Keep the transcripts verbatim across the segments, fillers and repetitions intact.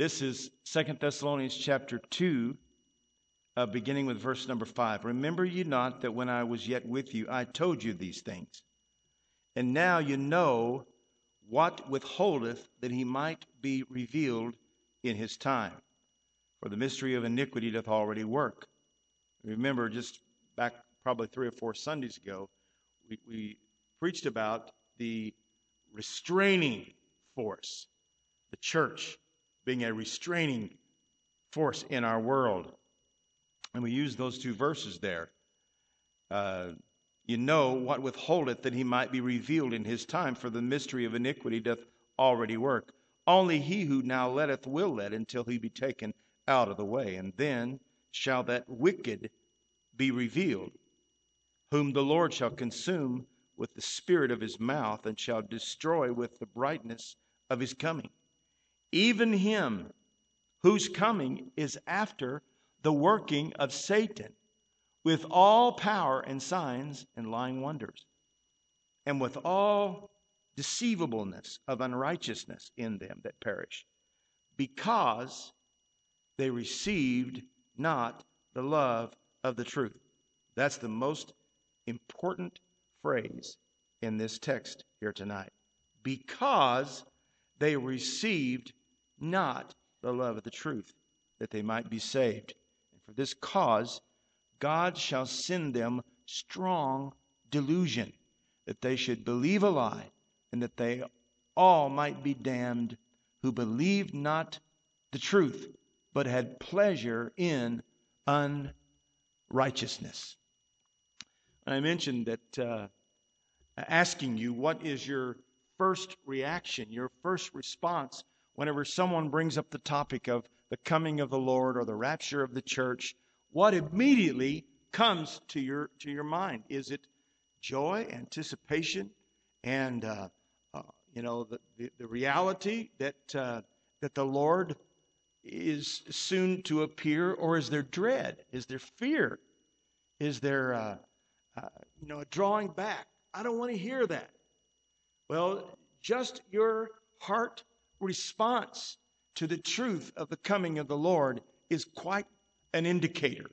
This is Second Thessalonians chapter two, uh, beginning with verse number five. Remember ye not that when I was yet with you, I told you these things. And now you know what withholdeth, that he might be revealed in his time. For the mystery of iniquity doth already work. Remember, just back probably three or four Sundays ago, we, we preached about the restraining force, the church being a restraining force in our world. And we used those two verses there. Uh, you know what withholdeth, that he might be revealed in his time, for the mystery of iniquity doth already work. Only he who now letteth will let until he be taken out of the way. And then shall that wicked be revealed, whom the Lord shall consume with the spirit of his mouth, and shall destroy with the brightness of his coming. Even him whose coming is after the working of Satan, with all power and signs and lying wonders, and with all deceivableness of unrighteousness in them that perish, because they received not the love of the truth. That's the most important phrase in this text here tonight. Because they received not the love of the truth, that they might be saved. And for this cause, God shall send them strong delusion, that they should believe a lie, and that they all might be damned, who believed not the truth, but had pleasure in unrighteousness. And I mentioned that uh, asking you, what is your first reaction, your first response whenever someone brings up the topic of the coming of the Lord or the rapture of the church? What immediately comes to your to your mind? Is it joy, anticipation, and uh, uh, you know the, the the reality that uh, that the Lord is soon to appear, or is there dread? Is there fear? Is there uh, uh, you know a drawing back? I don't want to hear that. Well, just your heart response to the truth of the coming of the Lord is quite an indicator.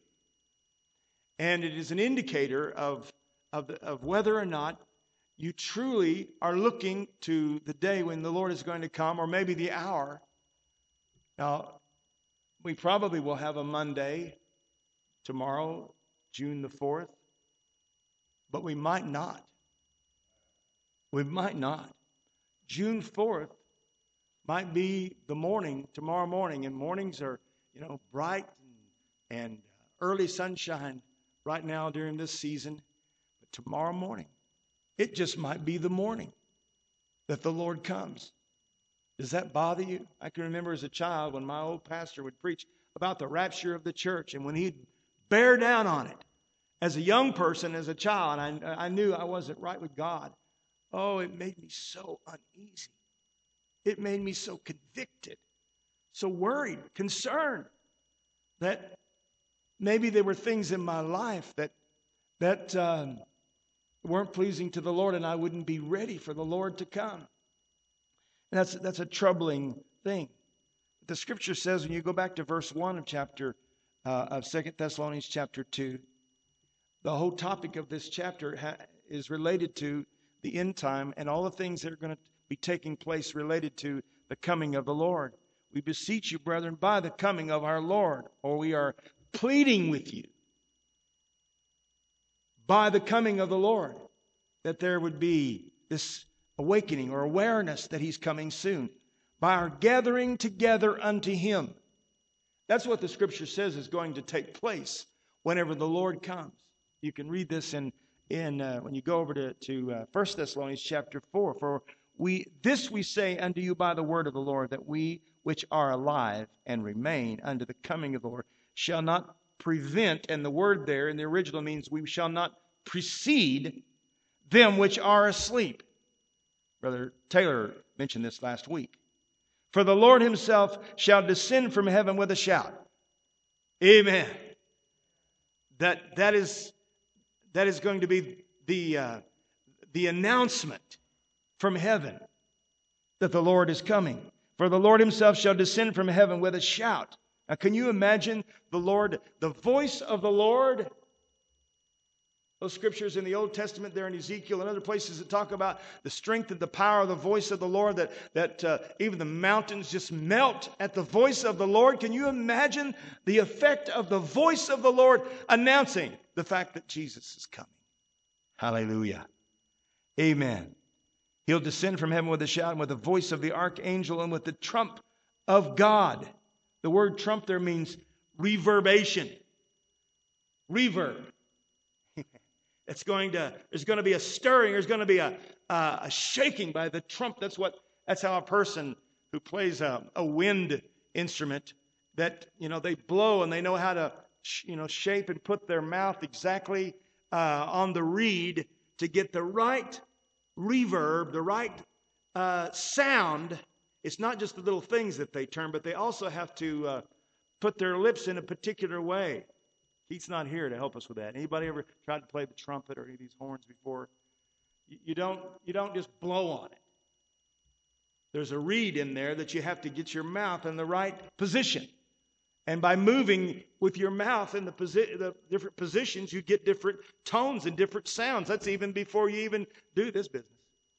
And it is an indicator of, of, of whether or not you truly are looking to the day when the Lord is going to come, or maybe the hour. Now, we probably will have a Monday tomorrow, June the fourth, but we might not. We might not. June fourth might be the morning, tomorrow morning, and mornings are, you know, bright and, and early sunshine right now during this season. But tomorrow morning, it just might be the morning that the Lord comes. Does that bother you? I can remember as a child when my old pastor would preach about the rapture of the church, and when he'd bear down on it. As a young person, as a child, I, I knew I wasn't right with God. Oh, it made me so uneasy. It made me so convicted, so worried, concerned that maybe there were things in my life that that um, weren't pleasing to the Lord, and I wouldn't be ready for the Lord to come. And that's that's a troubling thing. The Scripture says, when you go back to verse one of chapter uh, of Second Thessalonians chapter two, the whole topic of this chapter ha- is related to the end time and all the things that are going to be taking place related to the coming of the Lord. We beseech you, brethren, by the coming of our Lord, or we are pleading with you by the coming of the Lord, that there would be this awakening or awareness that he's coming soon, by our gathering together unto him. That's what the Scripture says is going to take place whenever the Lord comes. You can read this in in uh, when you go over to to uh, First Thessalonians chapter four. For we this we say unto you by the word of the Lord, that we which are alive and remain unto the coming of the Lord shall not prevent. And the word there in the original means we shall not precede them which are asleep. Brother Taylor mentioned this last week. For the Lord himself shall descend from heaven with a shout. Amen. That that is that is going to be the uh, the announcement from heaven that the Lord is coming. For the Lord himself shall descend from heaven with a shout. Now, can you imagine the Lord, the voice of the Lord? Those scriptures in the Old Testament there in Ezekiel and other places that talk about the strength and the power of the voice of the Lord, that, that uh, even the mountains just melt at the voice of the Lord. Can you imagine the effect of the voice of the Lord announcing the fact that Jesus is coming? Hallelujah. Amen. He'll descend from heaven with a shout and with the voice of the archangel and with the trump of God. The word trump there means reverberation. Reverb. It's going to, there's going to be a stirring. There's going to be a, uh, a shaking by the trump. That's what, that's how a person who plays a, a wind instrument, that, you know, they blow and they know how to, sh- you know, shape and put their mouth exactly uh, on the reed to get the right reverb, the right uh, sound. It's not just the little things that they turn, but they also have to uh, put their lips in a particular way. He's not here to help us with that. Anybody ever tried to play the trumpet or any of these horns before? You, you don't, you don't just blow on it. There's a reed in there that you have to get your mouth in the right position. And by moving with your mouth in the, posi- the different positions, you get different tones and different sounds. That's even before you even do this business.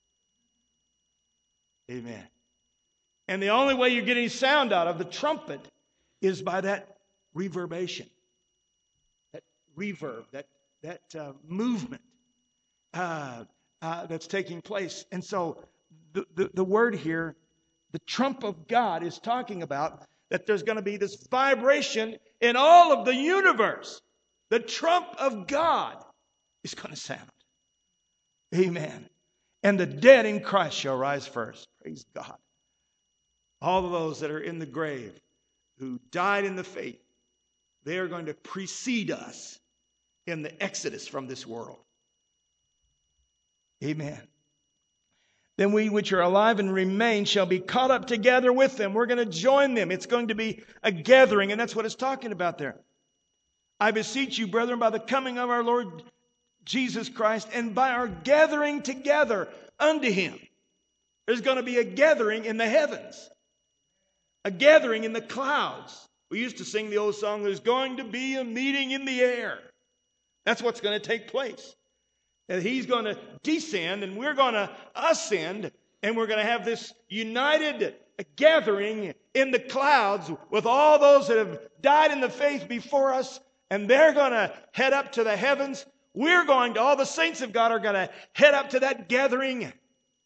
Amen. And the only way you get any sound out of the trumpet is by that reverberation. Reverb, that that uh, movement uh, uh, that's taking place. And so the, the, the word here, the trump of God, is talking about that there's going to be this vibration in all of the universe. The trump of God is going to sound. Amen. And the dead in Christ shall rise first. Praise God. All of those that are in the grave who died in the faith, they are going to precede us in the exodus from this world. Amen. Then we which are alive and remain shall be caught up together with them. We're going to join them. It's going to be a gathering, and that's what it's talking about there. I beseech you, brethren, by the coming of our Lord Jesus Christ and by our gathering together unto him. There's going to be a gathering in the heavens. A gathering in the clouds. We used to sing the old song, there's going to be a meeting in the air. That's what's going to take place. And he's going to descend and we're going to ascend, and we're going to have this united gathering in the clouds with all those that have died in the faith before us, and they're going to head up to the heavens. We're going to, all the saints of God are going to head up to that gathering. Amen.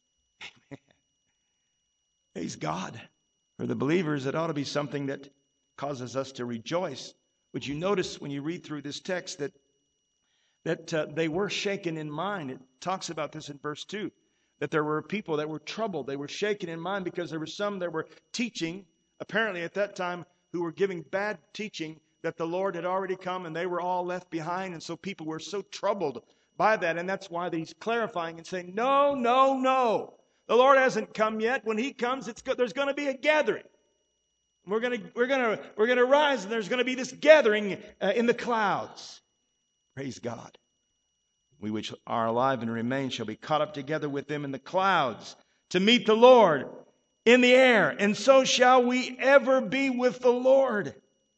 Praise God. For the believers, it ought to be something that causes us to rejoice. Would you notice when you read through this text that that uh, they were shaken in mind? It talks about this in verse two, that there were people that were troubled. They were shaken in mind because there were some that were teaching, apparently at that time, who were giving bad teaching that the Lord had already come and they were all left behind. And so people were so troubled by that. And that's why he's clarifying and saying, no, no, no. The Lord hasn't come yet. When he comes, it's go- there's going to be a gathering. We're going to we're going to we're going to rise, and there's going to be this gathering uh, in the clouds. Praise God. We which are alive and remain shall be caught up together with them in the clouds to meet the Lord in the air, and so shall we ever be with the Lord.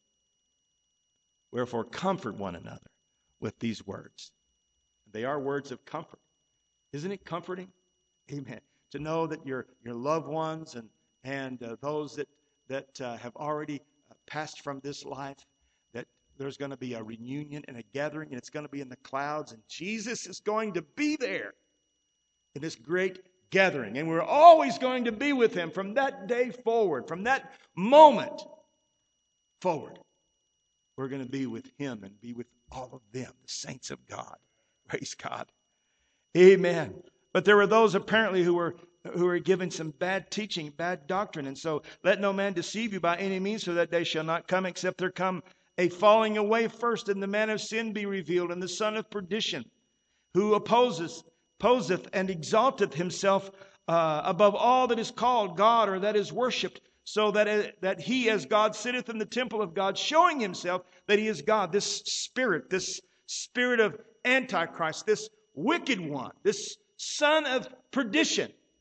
Wherefore comfort one another with these words. They are words of comfort. Isn't it comforting? Amen. To know that your your loved ones and and uh, those that that uh, have already uh, passed from this life, that there's going to be a reunion and a gathering, and it's going to be in the clouds, and Jesus is going to be there in this great gathering, and we're always going to be with him from that day forward, from that moment forward. We're going to be with him and be with all of them, the saints of God. Praise God. Amen. But there were those apparently who were who were given some bad teaching, bad doctrine. And so let no man deceive you by any means, so that day shall not come except there come a falling away first, and the man of sin be revealed, and the son of perdition, who opposes, poseth and exalteth himself uh, above all that is called God or that is worshipped, so that, uh, that he as God sitteth in the temple of God, showing himself that he is God. This spirit, this spirit of Antichrist, this wicked one, this son of perdition,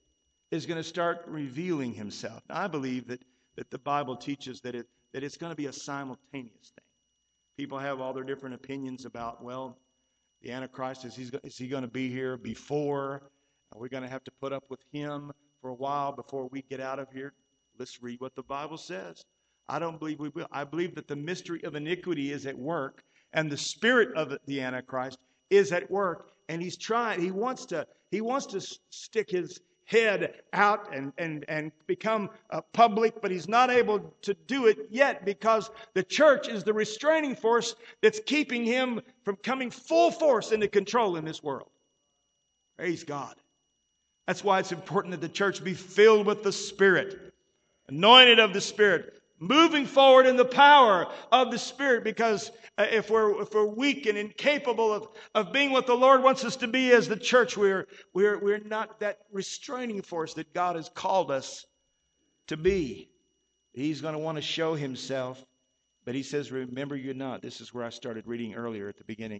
is going to start revealing himself. Now, I believe that, that the Bible teaches that, it, that it's going to be a simultaneous thing. People have all their different opinions about, well, the Antichrist, is he, is he going to be here before? Are we going to have to put up with him for a while before we get out of here? Let's read what the Bible says. I don't believe we will. I believe that the mystery of iniquity is at work, and the spirit of the Antichrist is at work, and he's trying. He wants to. He wants to stick his head out and and and become uh, public, but he's not able to do it yet because the church is the restraining force that's keeping him from coming full force into control in this world. Praise God. That's why it's important that the church be filled with the Spirit, anointed of the Spirit, moving forward in the power of the Spirit, because uh, if we're if we're weak and incapable of, of being what the Lord wants us to be as the church, we're we're we're not that restraining force that God has called us to be. He's going to want to show himself, but he says, remember you not. This is where I started reading earlier at the beginning.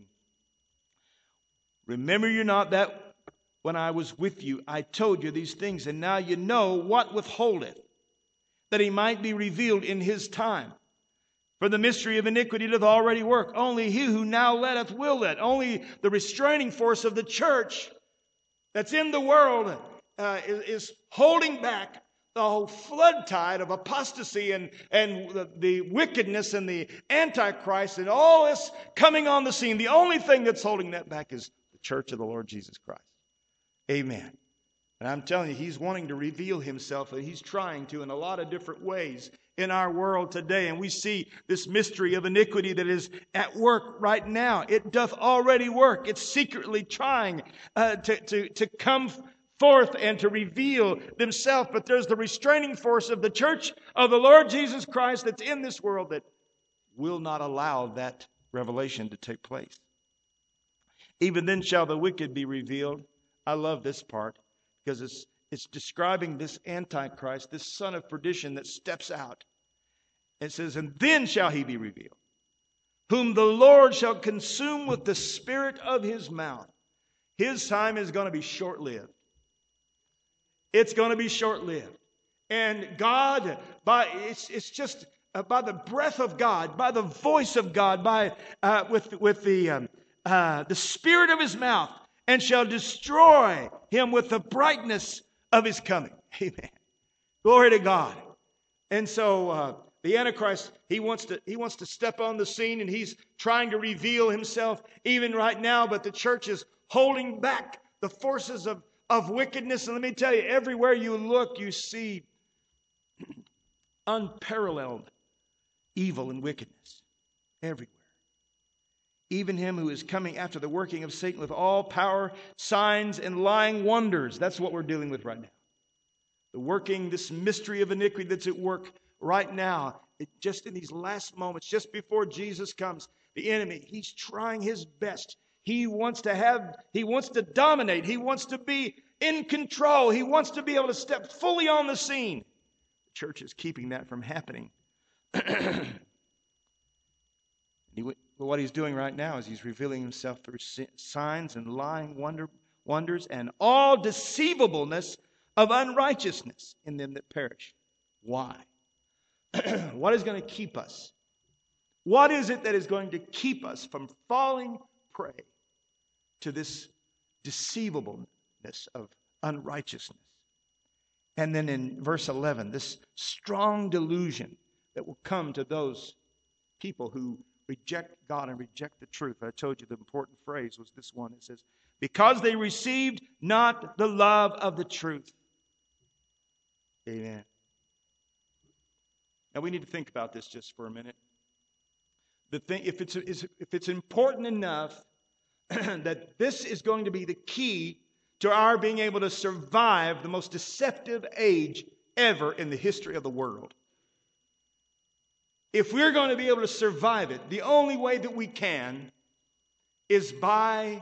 Remember you not that when I was with you, I told you these things, and now you know what withholdeth, that he might be revealed in his time. For the mystery of iniquity doth already work. Only he who now letteth will let. Only the restraining force of the church that's in the world uh, is, is holding back the whole flood tide of apostasy and, and the, the wickedness and the Antichrist and all this coming on the scene. The only thing that's holding that back is the church of the Lord Jesus Christ. Amen. And I'm telling you, he's wanting to reveal himself, and he's trying to in a lot of different ways in our world today. And we see this mystery of iniquity that is at work right now. It doth already work. It's secretly trying uh, to, to, to come forth and to reveal themselves. But there's the restraining force of the church of the Lord Jesus Christ that's in this world that will not allow that revelation to take place. Even then shall the wicked be revealed. I love this part, because it's, it's describing this Antichrist, this son of perdition that steps out. It says, and then shall he be revealed, whom the Lord shall consume with the spirit of his mouth. His time is going to be short-lived. It's going to be short-lived. And God, by it's, it's just uh, by the breath of God, by the voice of God, by uh, with, with the, um, uh, the spirit of his mouth, and shall destroy him with the brightness of his coming. Amen. Glory to God. And so uh, the Antichrist, he wants to he wants to step on the scene, and he's trying to reveal himself even right now, but the church is holding back the forces of, of wickedness. And let me tell you, everywhere you look, you see unparalleled evil and wickedness. Everywhere. Even him who is coming after the working of Satan with all power, signs, and lying wonders. That's what we're dealing with right now. The working, this mystery of iniquity that's at work right now. It, just in these last moments, just before Jesus comes, the enemy, he's trying his best. He wants to have, he wants to dominate. He wants to be in control. He wants to be able to step fully on the scene. The church is keeping that from happening. he went, But what he's doing right now is he's revealing himself through signs and lying wonder, wonders and all deceivableness of unrighteousness in them that perish. Why? What is going to keep us? What is it that is going to keep us from falling prey to this deceivableness of unrighteousness? And then in verse eleven, this strong delusion that will come to those people who reject God and reject the truth. I told you the important phrase was this one. It says, because they received not the love of the truth. Amen. Now we need to think about this just for a minute. The thing, if it's if it's important enough that this is going to be the key to our being able to survive the most deceptive age ever in the history of the world. If we're going to be able to survive it, the only way that we can is by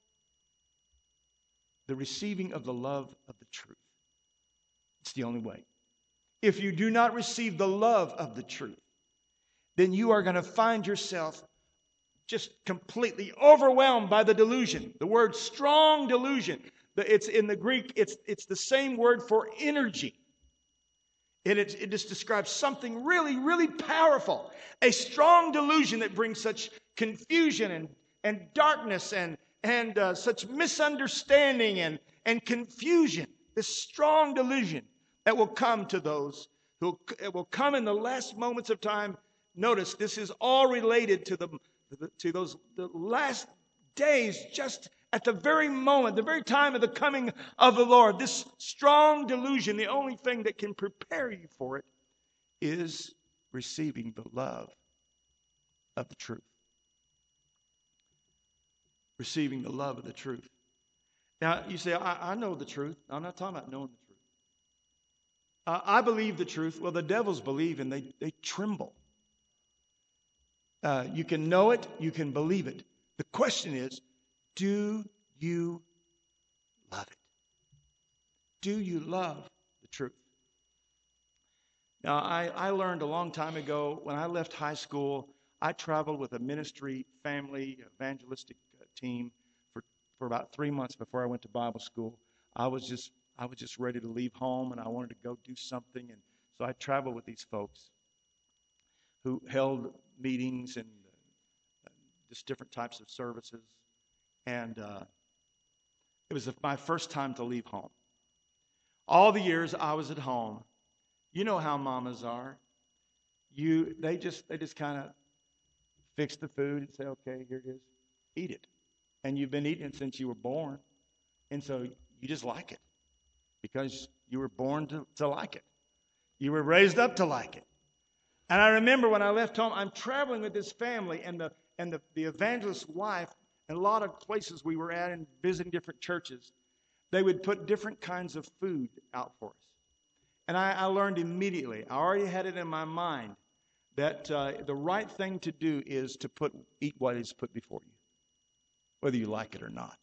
the receiving of the love of the truth. It's the only way. If you do not receive the love of the truth, then you are going to find yourself just completely overwhelmed by the delusion. The word strong delusion. It's in the Greek, it's, it's the same word for energy. And it, it just describes something really, really powerful. A strong delusion that brings such confusion and, and darkness and, and uh, such misunderstanding and, and confusion. This strong delusion that will come to those who it will come in the last moments of time. Notice this is all related to the to those the last days, just at the very moment, the very time of the coming of the Lord. This strong delusion, the only thing that can prepare you for it is receiving the love of the truth. Receiving the love of the truth. Now, you say, I, I know the truth. I'm not talking about knowing the truth. Uh, I believe the truth. Well, the devils believe and they, they tremble. Uh, you can know it. You can believe it. The question is, do you love it? Do you love the truth? Now, I, I learned a long time ago when I left high school, I traveled with a ministry family evangelistic team for, for about three months before I went to Bible school. I was just I was just ready to leave home, and I wanted to go do something. And so I traveled with these folks who held meetings and uh, just different types of services. And uh, it was my first time to leave home. All the years I was at home, you know how mamas are. You they just they just kind of fix the food and say, okay, here it is, eat it. And you've been eating it since you were born, and so you just like it because you were born to, to like it. You were raised up to like it. And I remember when I left home, I'm traveling with this family, and the and the, the evangelist's wife, and a lot of places we were at and visiting different churches, they would put different kinds of food out for us. And I, I learned immediately, I already had it in my mind, that uh, the right thing to do is to put eat what is put before you, whether you like it or not.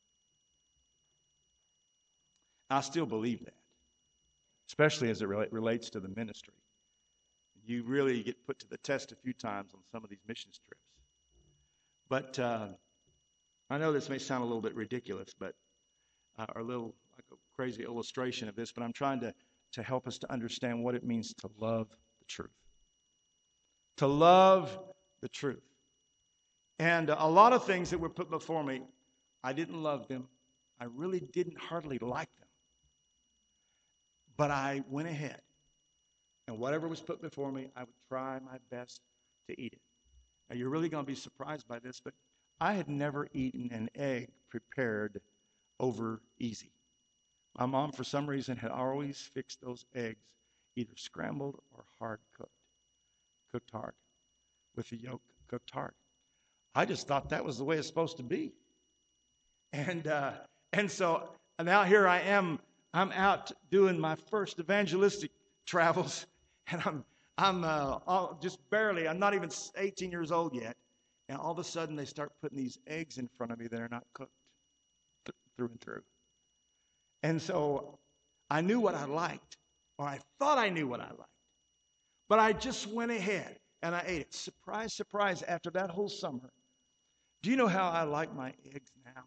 I still believe that, especially as it rela- relates to the ministry. You really get put to the test a few times on some of these missions trips. But uh, I know this may sound a little bit ridiculous, but uh, or a little like a crazy illustration of this, but I'm trying to, to help us to understand what it means to love the truth. To love the truth. And a lot of things that were put before me, I didn't love them. I really didn't hardly like them. But I went ahead. And whatever was put before me, I would try my best to eat it. Now, you're really going to be surprised by this, but I had never eaten an egg prepared over easy. My mom, for some reason, had always fixed those eggs either scrambled or hard cooked. Cooked hard. With the yolk cooked hard. I just thought that was the way it's supposed to be. And uh, and so now here I am. I'm out doing my first evangelistic travels, and I'm I'm uh, all, just barely. I'm not even eighteen years old yet, and all of a sudden they start putting these eggs in front of me that are not cooked th- through and through. And so I knew what I liked, or I thought I knew what I liked, but I just went ahead and I ate it. Surprise, surprise! After that whole summer, do you know how I like my eggs now?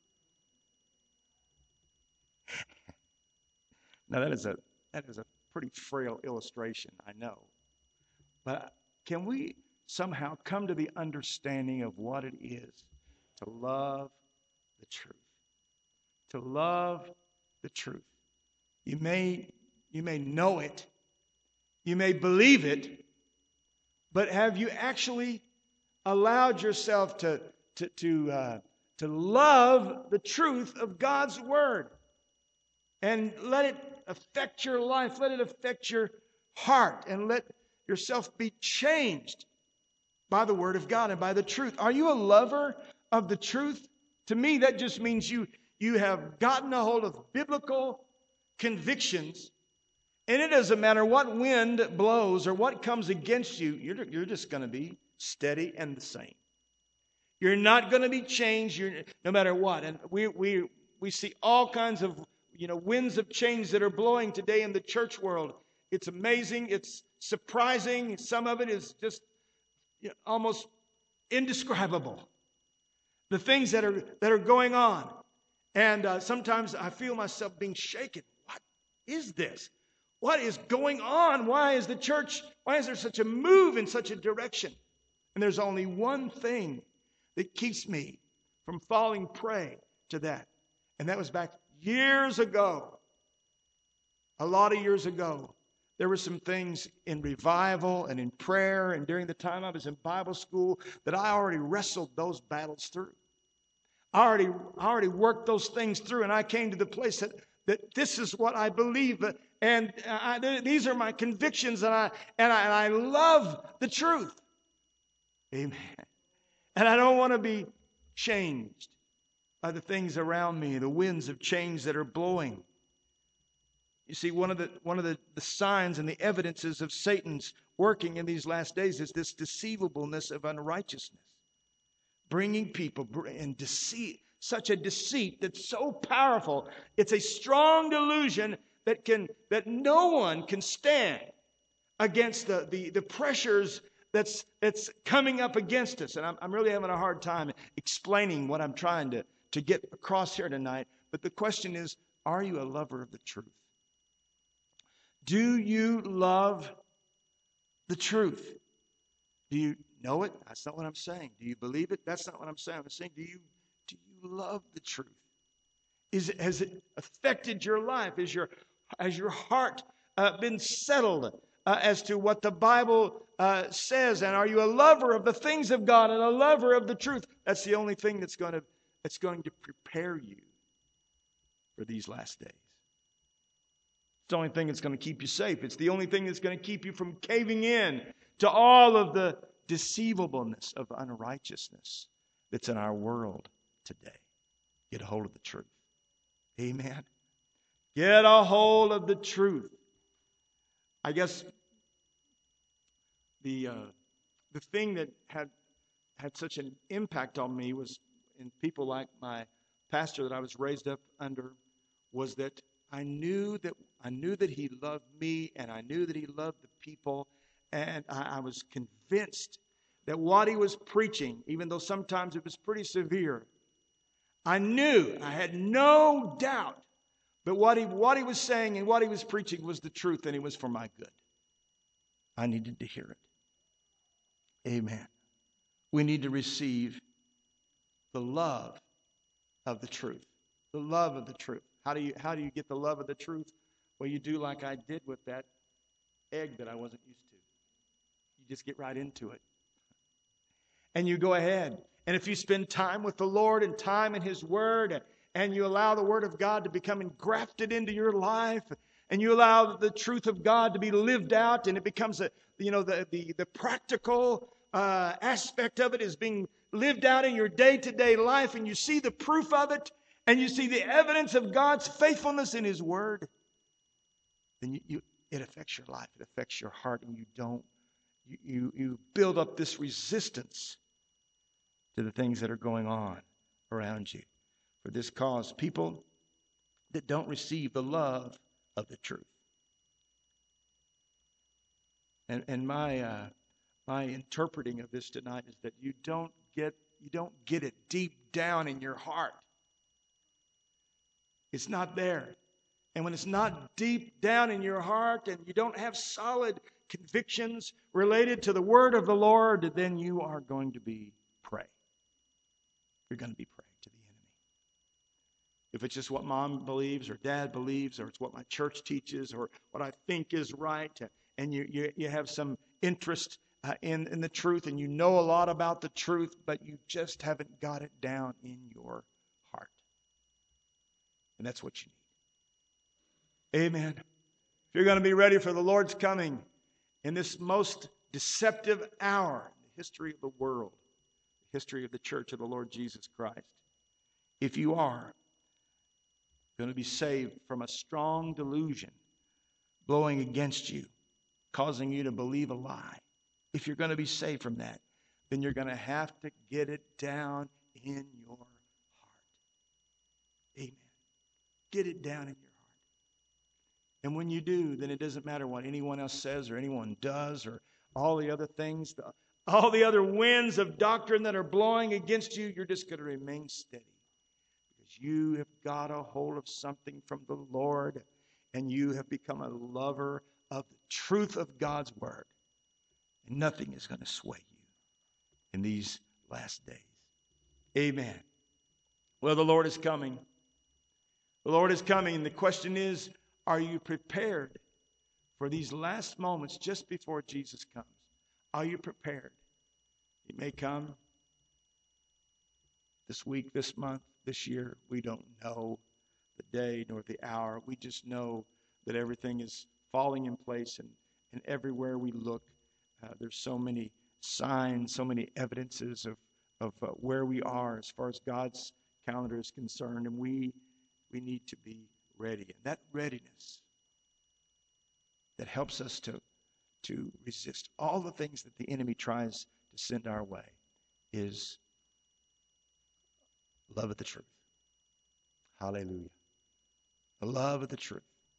Now that is a that is a pretty frail illustration, I know. But can we somehow come to the understanding of what it is to love the truth? To love the truth. You may you may know it, you may believe it, but have you actually allowed yourself to to to uh, to love the truth of God's word and let it affect your life, let it affect your heart, and let yourself be changed by the word of God and by the truth? Are you a lover of the truth? To me, that just means you you have gotten a hold of biblical convictions, and it doesn't matter what wind blows or what comes against you, you're, you're just going to be steady and the same. You're not going to be changed you're, no matter what. And we we we see all kinds of you know winds of change that are blowing today in the church world. It's amazing. It's surprising. Some of it is just you know, almost indescribable. The things that are that are going on. And uh, sometimes I feel myself being shaken. What is this? What is going on? Why is the church, why is there such a move in such a direction? And there's only one thing that keeps me from falling prey to that. And that was back years ago. A lot of years ago. There were some things in revival and in prayer and during the time I was in Bible school that I already wrestled those battles through. I already, I already worked those things through, and I came to the place that, that this is what I believe, and I, these are my convictions, and I, and I and I love the truth. Amen. And I don't want to be changed by the things around me, the winds of change that are blowing. You see, one of the one of the, the signs and the evidences of Satan's working in these last days is this deceivableness of unrighteousness. Bringing people and deceit, such a deceit that's so powerful. It's a strong delusion that can that no one can stand against the, the, the pressures that's that's coming up against us. And I'm, I'm really having a hard time explaining what I'm trying to, to get across here tonight. But the question is, are you a lover of the truth? Do you love the truth? Do you know it? That's not what I'm saying. Do you believe it? That's not what I'm saying. I'm saying, do you do you love the truth? Is it, has it affected your life? Is your has your heart uh, been settled uh, as to what the Bible uh, says? And are you a lover of the things of God and a lover of the truth? That's the only thing that's going to that's going to prepare you for these last days. It's the only thing that's going to keep you safe. It's the only thing that's going to keep you from caving in to all of the deceivableness of unrighteousness that's in our world today. Get a hold of the truth. Amen. Get a hold of the truth. I guess the uh, the thing that had had such an impact on me was in people like my pastor that I was raised up under was that I knew that I knew that he loved me and I knew that he loved the people. And I, I was convinced that what he was preaching, even though sometimes it was pretty severe, I knew, I had no doubt that what he, what he was saying and what he was preaching was the truth, and it was for my good. I needed to hear it. Amen. We need to receive the love of the truth. The love of the truth. How do you, how do you get the love of the truth? Well, you do like I did with that egg that I wasn't used to. You just get right into it. And you go ahead. And if you spend time with the Lord and time in His Word, and you allow the Word of God to become engrafted into your life, and you allow the truth of God to be lived out, and it becomes a, you know, the, the, the practical uh, aspect of it is being lived out in your day-to-day life, and you see the proof of it, and you see the evidence of God's faithfulness in His Word, then you, you, it affects your life. It affects your heart, and you don't You, you, you build up this resistance to the things that are going on around you. For this cause, people that don't receive the love of the truth. And, and my uh, my interpreting of this tonight is that you don't get you don't get it deep down in your heart. It's not there. And when it's not deep down in your heart and you don't have solid convictions related to the word of the Lord, then you are going to be prey. You're going to be prey to the enemy. If it's just what mom believes or dad believes, or it's what my church teaches, or what I think is right, and you you, you have some interest uh, in, in the truth, and you know a lot about the truth, but you just haven't got it down in your heart. And that's what you need. Amen. If you're going to be ready for the Lord's coming in this most deceptive hour in the history of the world, the history of the church of the Lord Jesus Christ, if you are going to be saved from a strong delusion blowing against you, causing you to believe a lie, if you're going to be saved from that, then you're going to have to get it down in your heart. Amen. Get it down in your heart. And when you do, then it doesn't matter what anyone else says or anyone does or all the other things, the, all the other winds of doctrine that are blowing against you, you're just going to remain steady. because you have got a hold of something from the Lord and you have become a lover of the truth of God's word. And nothing is going to sway you in these last days. Amen. Well, the Lord is coming. The Lord is coming. The question is, are you prepared for these last moments just before Jesus comes? Are you prepared? He may come this week, this month, this year. We don't know the day nor the hour. We just know that everything is falling in place, and, and everywhere we look, uh, there's so many signs, so many evidences of, of uh, where we are as far as God's calendar is concerned, and we we need to be ready. And that readiness that helps us to, to resist all the things that the enemy tries to send our way is love of the truth. Hallelujah. The love of the truth.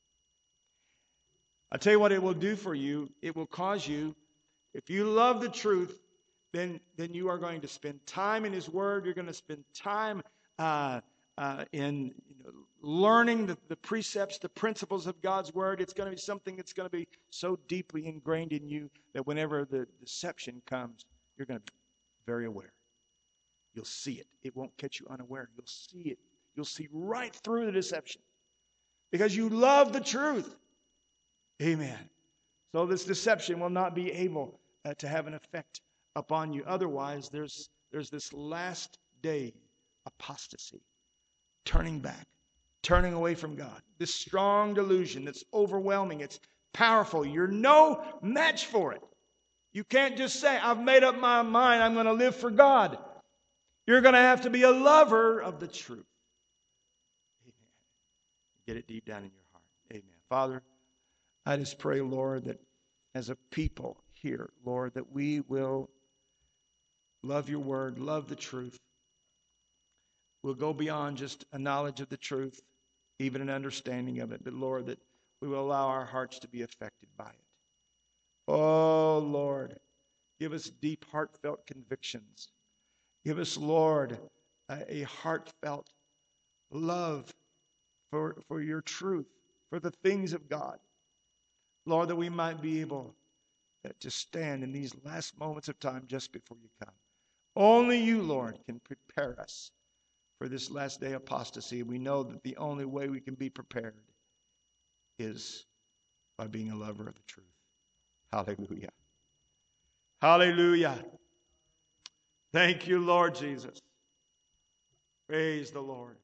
I'll tell you what it will do for you. It will cause you, if you love the truth, then, then you are going to spend time in His Word. You're going to spend time uh, uh, in you know, learning the, the precepts, the principles of God's Word. It's going to be something that's going to be so deeply ingrained in you that whenever the deception comes, you're going to be very aware. You'll see it. It won't catch you unaware. You'll see it. You'll see right through the deception because you love the truth. Amen. So this deception will not be able uh, to have an effect upon you. Otherwise, there's there's this last day apostasy, turning back, turning away from God. This strong delusion that's overwhelming. It's powerful. You're no match for it. You can't just say, I've made up my mind. I'm going to live for God. You're going to have to be a lover of the truth. Amen. Get it deep down in your heart. Amen. Father, I just pray, Lord, that as a people here, Lord, that we will love your word, love the truth. We'll go beyond just a knowledge of the truth, even an understanding of it. But, Lord, that we will allow our hearts to be affected by it. Oh, Lord, give us deep, heartfelt convictions. Give us, Lord, a, a heartfelt love for, for your truth, for the things of God. Lord, that we might be able to stand in these last moments of time just before you come. Only you, Lord, can prepare us for this last day apostasy. We know that the only way we can be prepared is by being a lover of the truth. Hallelujah. Hallelujah. Thank you, Lord Jesus. Praise the Lord.